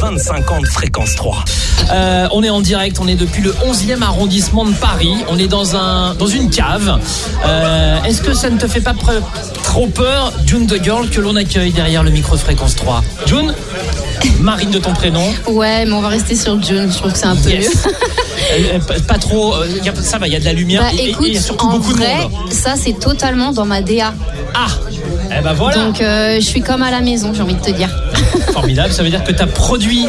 25 ans de Fréquence 3. On est en direct, on est depuis le 11e arrondissement de Paris. On est dans une cave. Est-ce que ça ne te fait pas trop peur, June the Girl, que l'on accueille derrière le micro de Fréquence 3? June, Marine de ton prénom. Ouais, mais on va rester sur June, je trouve que c'est un peu mieux. Pas trop, ça va, il y a de la lumière écoute, et surtout beaucoup de monde. Ça c'est totalement dans ma DA. Ah, eh ben voilà. Donc je suis comme à la maison, j'ai envie de te dire. Formidable, ça veut dire que tu as produit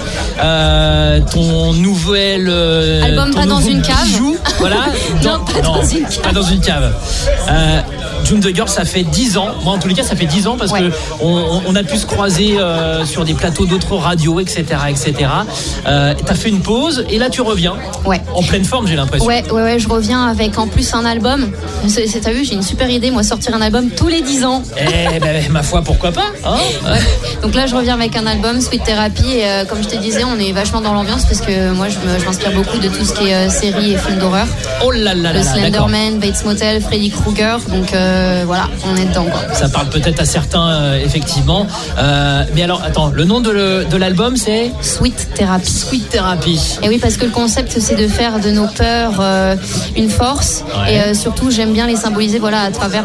ton nouvel album Pas dans une cave. Bijou, voilà. Non, pas dans une cave. June the Girl, ça fait 10 ans. Moi, en tous les cas, ça fait 10 ans parce que on a pu se croiser sur des plateaux d'autres radios, etc., etc. T'as fait une pause et là, tu reviens. Ouais. En pleine forme, j'ai l'impression. Ouais, je reviens avec en plus un album. T'as vu, j'ai une super idée, moi, sortir un album tous les 10 ans. Eh ben, ma foi, pourquoi pas, hein? Ouais. Donc là, je reviens avec un album, Sweet Therapy. Et comme je te disais, on est vachement dans l'ambiance parce que moi, je m'inspire beaucoup de tout ce qui est séries et films d'horreur. Oh là là là. Le Slenderman, Bates Motel, Freddy Krueger. Donc voilà, on est dedans, quoi. Ça parle peut-être à certains, effectivement. Mais alors, attends, le nom de l'album, c'est Sweet Therapy. Sweet Therapy. Et oui, parce que le concept, c'est de faire de nos peurs une force. Ouais. Et surtout, j'aime bien les symboliser, voilà, à travers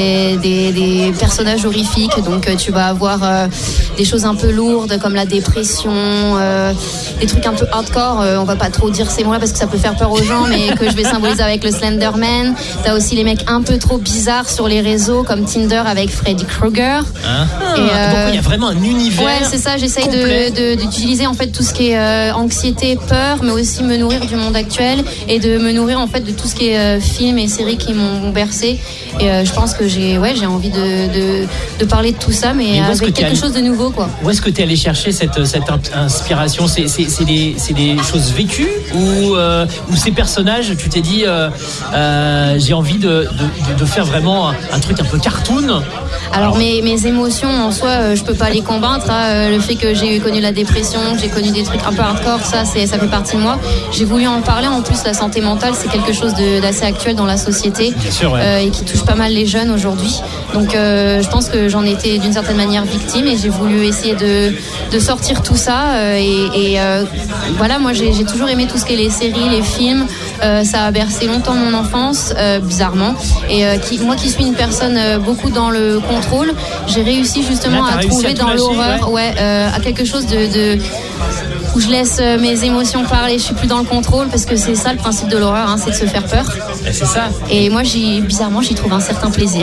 des personnages horrifiques. Donc, tu vas avoir des choses un peu lourdes comme la dépression, des trucs un peu hardcore. On va pas trop dire ces mots-là parce que ça peut faire peur aux gens, mais que je vais symboliser avec le Slenderman. T'as aussi les mecs un peu trop bizarres sur les réseaux comme Tinder avec Freddy Krueger. Donc il y a vraiment un univers. Ouais, c'est ça. J'essaye d'utiliser en fait tout ce qui est anxiété, peur, mais aussi me nourrir du monde actuel et de me nourrir en fait de tout ce qui est films et séries qui m'ont bercé. Et je pense que j'ai envie de parler de tout ça, mais avec quelque chose de nouveau, quoi. Où est-ce que tu es allé chercher cette inspiration? C'est des choses vécues ou ces personnages, tu t'es dit j'ai envie de faire vraiment un truc un peu cartoon? Alors mes émotions en soi, je peux pas les combattre. Le fait que j'ai connu la dépression, que j'ai connu des trucs un peu hardcore, ça fait partie de moi. J'ai voulu en parler. En plus, la santé mentale, c'est quelque chose d'assez actuel dans la société. Bien sûr, ouais. Et qui touche pas mal les jeunes aujourd'hui. Donc je pense que j'en étais d'une certaine manière victime et j'ai voulu essayer de sortir tout ça. Voilà, moi j'ai toujours aimé tout ce qui est les séries, les films. Ça a bercé longtemps mon enfance, bizarrement. Et moi qui suis une personne beaucoup dans le contrôle, j'ai réussi justement à trouver dans l'horreur, à quelque chose où je laisse mes émotions parler. Je suis plus dans le contrôle parce que c'est ça le principe de l'horreur, c'est de se faire peur. Et c'est ça. Et moi bizarrement j'y trouve un certain plaisir.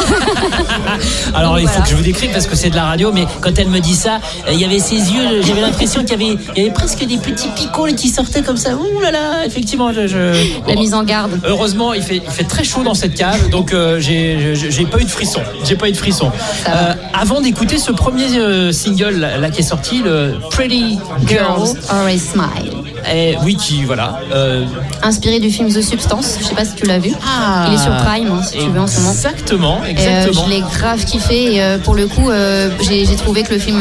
Alors donc, il faut que je vous décrive parce que c'est de la radio, mais quand elle me dit ça, il y avait ses yeux, j'avais l'impression qu'il y avait presque des petits picots qui sortaient comme ça. Ouh là là, effectivement. La mise en garde. Heureusement, il fait très chaud dans cette cave, donc j'ai pas eu de frisson. Avant d'écouter ce premier single là qui est sorti, le Pretty Girls Always Smile. Oui, inspiré du film The Substance, je sais pas si tu l'as vu. Il est sur Prime, si tu veux, en ce moment. Exactement. Je l'ai grave kiffé et pour le coup, j'ai trouvé que le film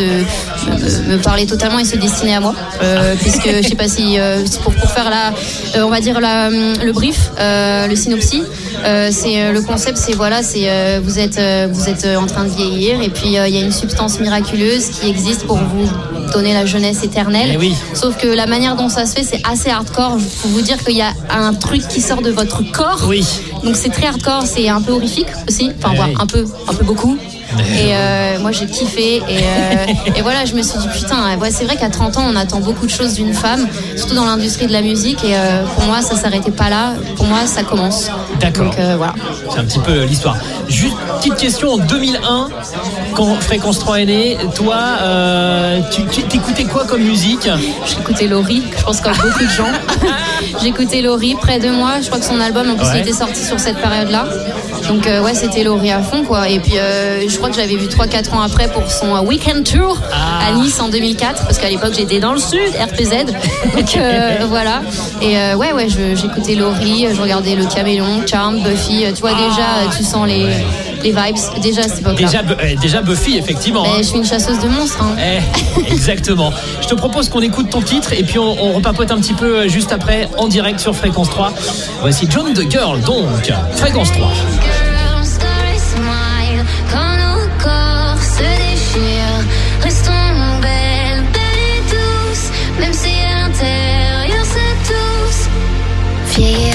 me parlait totalement et se destinait à moi, puisque je sais pas si pour faire on va dire le brief, le synopsis. C'est le concept, vous êtes en train de vieillir et puis il y a une substance miraculeuse qui existe pour vous donner la jeunesse éternelle. Oui. Sauf que la manière dont ça se fait, c'est assez hardcore. Il faut vous dire qu'il y a un truc qui sort de votre corps. Oui. Donc c'est très hardcore, c'est un peu horrifique aussi. Enfin, un peu beaucoup. Et moi j'ai kiffé et voilà, je me suis dit putain, c'est vrai qu'à 30 ans on attend beaucoup de choses d'une femme, surtout dans l'industrie de la musique, et pour moi ça s'arrêtait pas là, pour moi ça commence. D'accord. Donc voilà. C'est un petit peu l'histoire. Juste petite question, en 2001 quand Fréquence 3 est né, toi tu t'écoutais quoi comme musique? J'écoutais Laurie, je pense comme beaucoup de gens. J'écoutais Laurie près de moi, je crois que son album en plus il était sorti sur cette période là. Donc c'était Laurie à fond, quoi. Et puis je crois que j'avais vu 3-4 ans après pour son Weekend Tour à Nice en 2004, parce qu'à l'époque j'étais dans le sud, RPZ. Donc voilà. Et j'écoutais Laurie, je regardais Le Caméléon, Charmed, Buffy. Tu vois déjà, tu sens les vibes déjà à cette époque-là. Déjà Buffy, effectivement. Je suis une chasseuse de monstres. Exactement. Je te propose qu'on écoute ton titre et puis on repapote un petit peu juste après en direct sur Fréquence 3. Voici June the Girl, donc Fréquence 3. Quand nos corps se déchirent, restons belles, belles et douces. vieillir.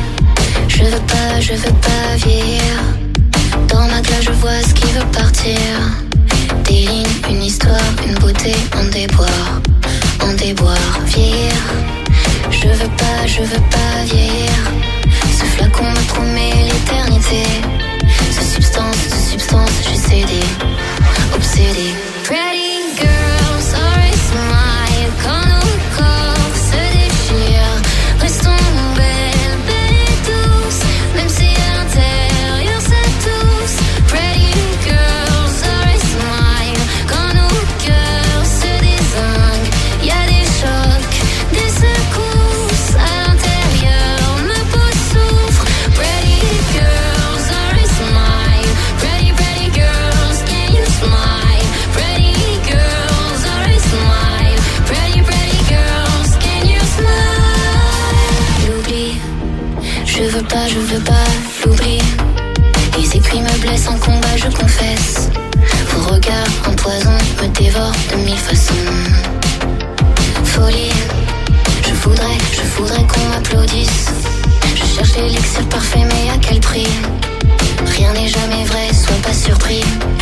Je veux pas vieillir. Dans ma glace je vois ce qui veut partir. Des lignes, une histoire, une beauté, on déboire, vieillir. Je veux pas vieillir. Ce flacon me promet l'éternité. Ce substance, j'ai cédé, obsédé. Pretty girls, always smile. Quand nos corps se déchirent, restons belles, belles et douces. Même si à l'intérieur ça tousse. Pretty girls, always smile. Quand nos cœurs se dézinguent, y'a des chocs, des secousses. À l'intérieur, ma peau souffre. Pretty girls, always smile. Pretty girls, can you smile? Pretty girls, always smile. Pretty girls, can you smile? L'oubli, je veux pas l'oubli. Les écrits me blessent en combat, je confesse. Vos regards en poison me dévorent de mille façons. Folie, je voudrais qu'on m'applaudisse. Je cherche l'élixir parfait, mais à quel prix? Rien n'est jamais vrai, sois pas surprise.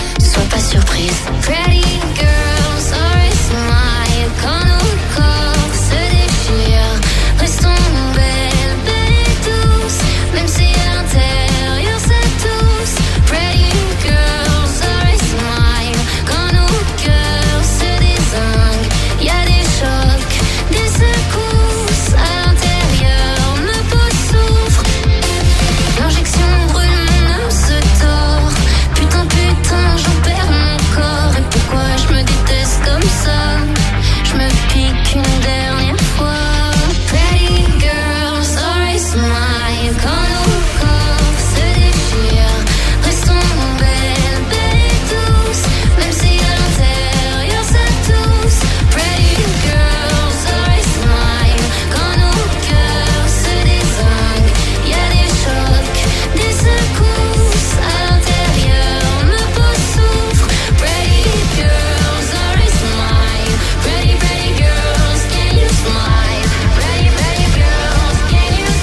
Pretty girls, always smile. Quand nos corps se déchirent, restons belles, belles et douces. Même si à l'intérieur ça tousse. Pretty girls, always smile. Quand nos cœurs se dézinguent, y'a des chocs, des secousses. À l'intérieur, ma peau souffre. L'injection brûle, mon âme se tord. Putain, j'en perds mon corps. Et pourquoi je me déteste comme ça? Je me pique une dernière fois. Pretty girls, always smile. Quand nos corps se déchirent, restons belles, belles et douces. Même si à l'intérieur ça tousse. Pretty girls, always smile. Quand nos cœurs se dézinguent, y'a des chocs, des secousses. À l'intérieur, ma peau souffre. Pretty girls, always smile. Pretty girls, can you smile? Pretty girls, can you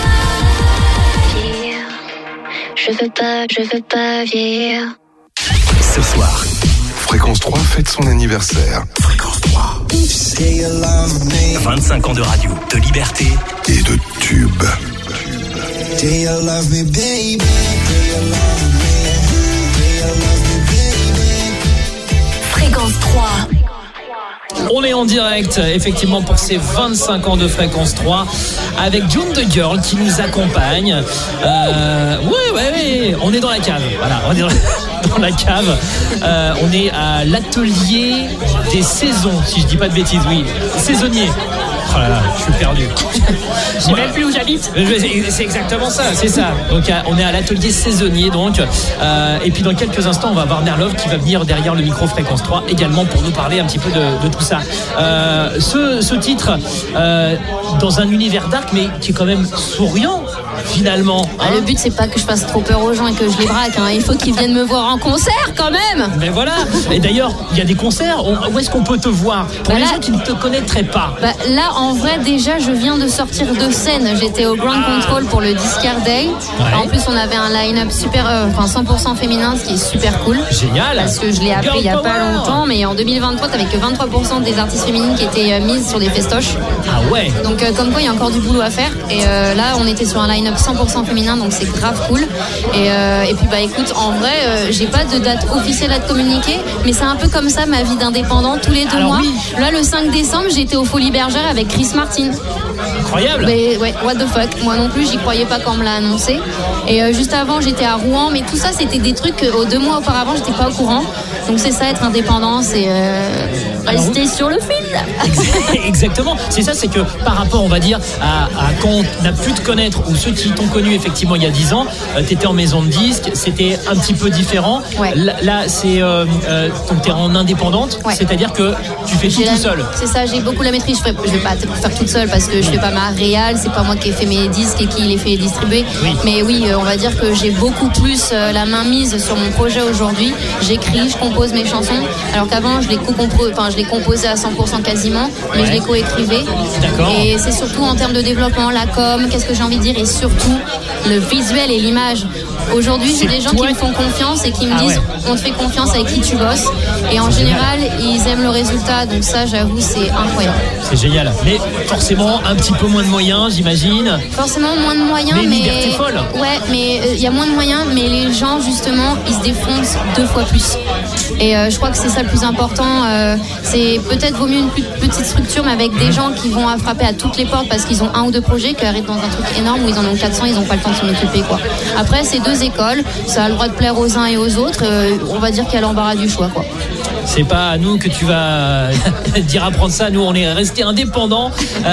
smile? Je veux pas vieillir. Ce soir, Fréquence 3 fête son anniversaire. Fréquence 3. 25 ans de radio, de liberté et de tubes. Fréquence 3. On est en direct, effectivement, pour ces 25 ans de Fréquence 3 avec June the Girl qui nous accompagne. Ouais, on est dans la cave. Voilà, on est dans la cave. On est à l'atelier des saisons, si je dis pas de bêtises, oui. Saisonnier. Oh là là, je suis perdu. Je sais même plus où j'habite. C'est exactement ça, c'est ça. Donc on est à l'atelier saisonnier donc. Et puis dans quelques instants, on va voir Nerlov qui va venir derrière le micro Fréquence 3 également pour nous parler un petit peu de tout ça. Ce titre dans un univers dark mais qui est quand même souriant finalement. Hein. Le but c'est pas que je fasse trop peur aux gens et que je les braque. Hein. Il faut qu'ils viennent me voir en concert quand même. Mais voilà. Et d'ailleurs, il y a des concerts. Où est-ce qu'on peut te voir pour les gens qui ne te connaîtraient pas? Là, en vrai, déjà, je viens de sortir de scène. J'étais au Ground Control pour le Discard Day. Ouais. En plus, on avait un line-up super, 100% féminin, ce qui est super cool. Génial. Parce que je l'ai appris il n'y a pas longtemps, mais en 2023, t'avais que 23% des artistes féminines qui étaient mises sur des festoches. Ah ouais. Donc, comme quoi, il y a encore du boulot à faire. Et là, on était sur un line-up 100% féminin, donc c'est grave cool. Et puis, écoute, en vrai, j'ai pas de date officielle à te communiquer, mais c'est un peu comme ça ma vie d'indépendant tous les 2 mois. Oui. Là, le 5 décembre, j'étais au Folies Bergère avec Chris Martin. Incroyable. Mais ouais, what the fuck. Moi non plus, j'y croyais pas quand on me l'a annoncé. Et juste avant, j'étais à Rouen, mais tout ça, c'était des trucs aux 2 mois auparavant, j'étais pas au courant. Donc c'est ça, être indépendant, c'est rester sur le fil. Exactement. C'est ça, c'est que par rapport, on va dire, à quand on a pu te connaître ou ceux qui t'ont connu effectivement il y a 10 ans, t'étais en maison de disques, c'était un petit peu différent. Ouais. Là, c'est donc t'es en indépendante, Ouais. c'est-à-dire que tu fais tout seul. C'est ça, j'ai beaucoup la maîtrise. Je vais pas faire toute seule parce que je fais pas ma réal, c'est pas moi qui ai fait mes disques et qui les fait distribuer. Oui. Mais oui, on va dire que j'ai beaucoup plus la main mise sur mon projet aujourd'hui. J'écris, je compose mes chansons, alors qu'avant je les composais à 100% quasiment, mais Ouais. je les coécrivais. D'accord. Et c'est surtout en termes de développement, la com, qu'est-ce que j'ai envie de dire, et surtout le visuel et l'image. Aujourd'hui, j'ai C'est des gens toi qui me font confiance et qui me Ah disent ouais. on te fait confiance avec qui tu bosses. Et en général, ils aiment le résultat. Donc ça, j'avoue, c'est incroyable. C'est génial. Mais forcément, un petit peu moins de moyens, j'imagine. Forcément, moins de moyens, Mais liberté folle. Ouais, mais il y a moins de moyens, mais les gens, justement, ils se défoncent 2 fois plus. Et je crois que c'est ça le plus important. C'est peut-être vaut mieux une plus petite structure, mais avec des gens qui vont frapper à toutes les portes parce qu'ils ont 1 ou 2 projets, qui arrivent dans un truc énorme où ils en ont 400, ils n'ont pas le temps de s'en occuper, quoi. Après, c'est 2 écoles, ça a le droit de plaire aux uns et aux autres. On va dire qu'il y a l'embarras du choix, quoi. C'est pas à nous que tu vas dire apprendre ça. Nous, on est resté indépendants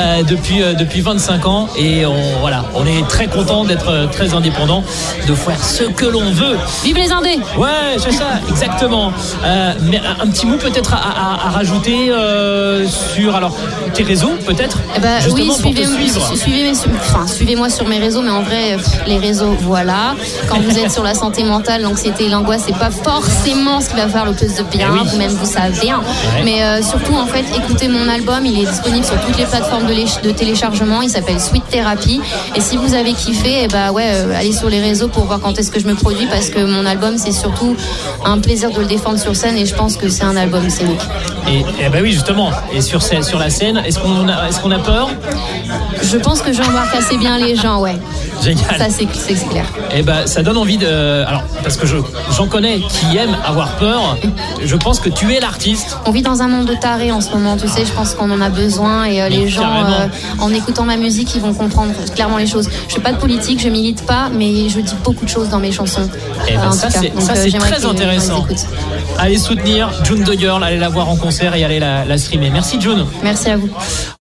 depuis 25 ans et on est très content d'être très indépendants, de faire ce que l'on veut. Vive les indés! Ouais, c'est ça, exactement. Mais un petit mot peut-être à rajouter sur tes réseaux, peut-être. Oui, justement pour te suivre. suivez-moi sur mes réseaux, mais en vrai, les réseaux, voilà. Quand vous êtes sur la santé mentale, l'anxiété et l'angoisse, c'est pas forcément ce qui va faire le plus de bien. Eh oui. Vous-même, vous savez. Hein. Ouais. Mais surtout, en fait, écoutez mon album. Il est disponible sur toutes les plateformes de téléchargement. Il s'appelle Sweet Therapy. Et si vous avez kiffé, allez sur les réseaux pour voir quand est-ce que je me produis, parce que mon album, c'est surtout un plaisir de le défendre sur scène, et je pense que c'est un album scénique. Et oui, justement. Et sur la scène, est-ce qu'on a peur? Je pense que j'embarque assez bien les gens, ouais. Génial. Ça, c'est clair. Et ça donne envie de. Alors, parce que j'en connais qui aiment avoir peur. Je pense que tu es l'artiste. On vit dans un monde de tarés en ce moment, tu sais, je pense qu'on en a besoin, et les gens, en écoutant ma musique, ils vont comprendre clairement les choses. Je fais pas de politique, je milite pas, mais je dis beaucoup de choses dans mes chansons. Ça, c'est très intéressant. Allez soutenir June the Girl, allez la voir en concert et allez la streamer. Merci June. Merci à vous.